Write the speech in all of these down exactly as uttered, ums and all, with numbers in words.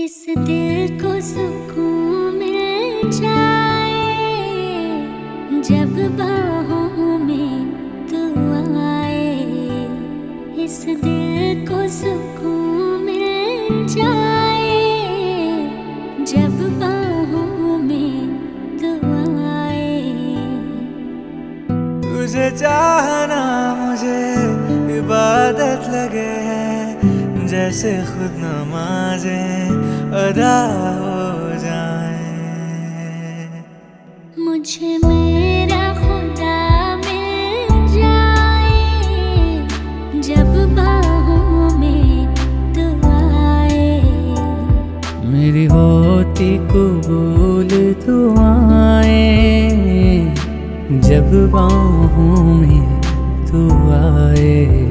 इस दिल को सुकून मिल जाए जब बाहों में तू आए। इस दिल को सुकून मिल जाए जब बाहों में तू आए। तुझे चाहना मुझे इबादत लगे है, जैसे खुद नमाज़ें अदा हो जाएं। मुझे मेरा खुदा मिल जाए जब बाहों में तू आए। मेरी होती कबूल दुआएं जब बाहों में तू आए।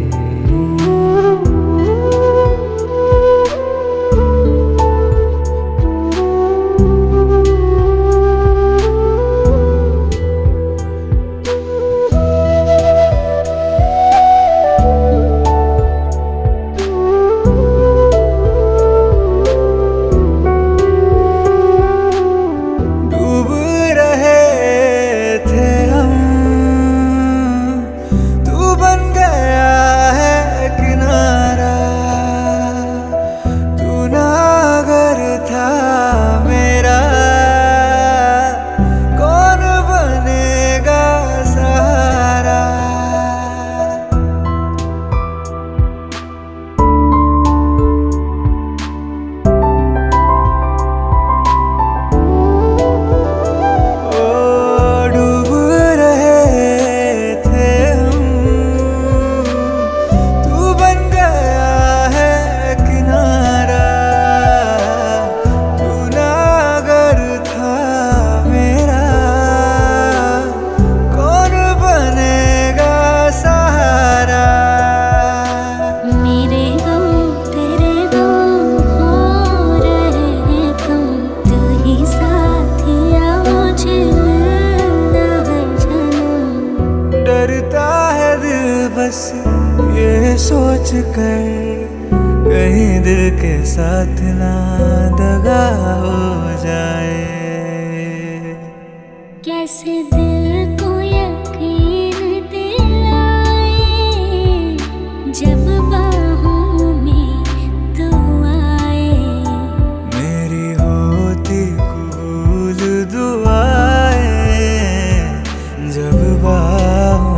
बस ये सोच कर कहीं दिल के साथ ना दगा हो जाए। कैसे दिल को यकीन दिलाए जब बाहों में तू आए। मेरी होती कबूल दुआएं जब बाहों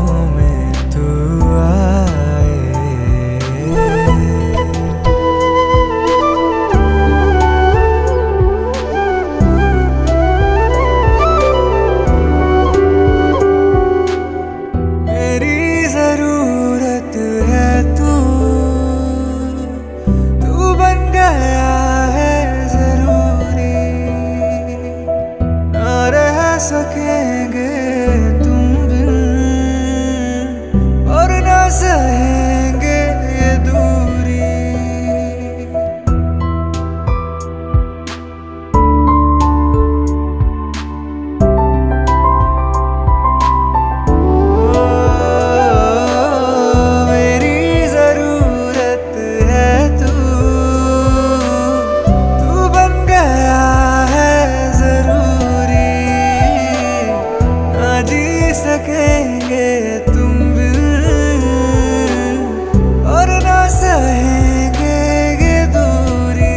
सकेंगे तुम बिन और ना सहेंगे ये दूरी। ओ, मेरी जरूरत है तू, तू बन गया है जरूरी। जी सकेंगे तुम बिन और ना सहेंगे ये दूरी।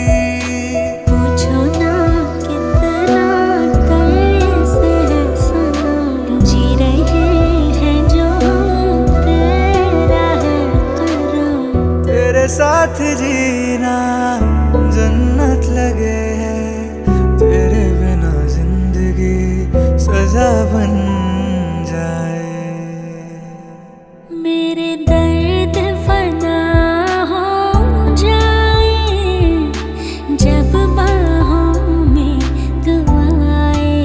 पूछो ना कितना कैसे सनम जी रहे हैं जो तेरा है करम। तेरे साथ जीना जन्नत लगे है, तेरे बिना जिंदगी सजा बन जाए। मेरे दर्द फना हो जाए जब बाहों में तू आए।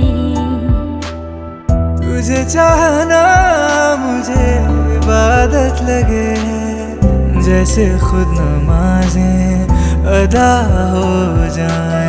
तुझे चाहना मुझे इबादत लगे है, जैसे खुद नमाज़ें अदा हो जाए।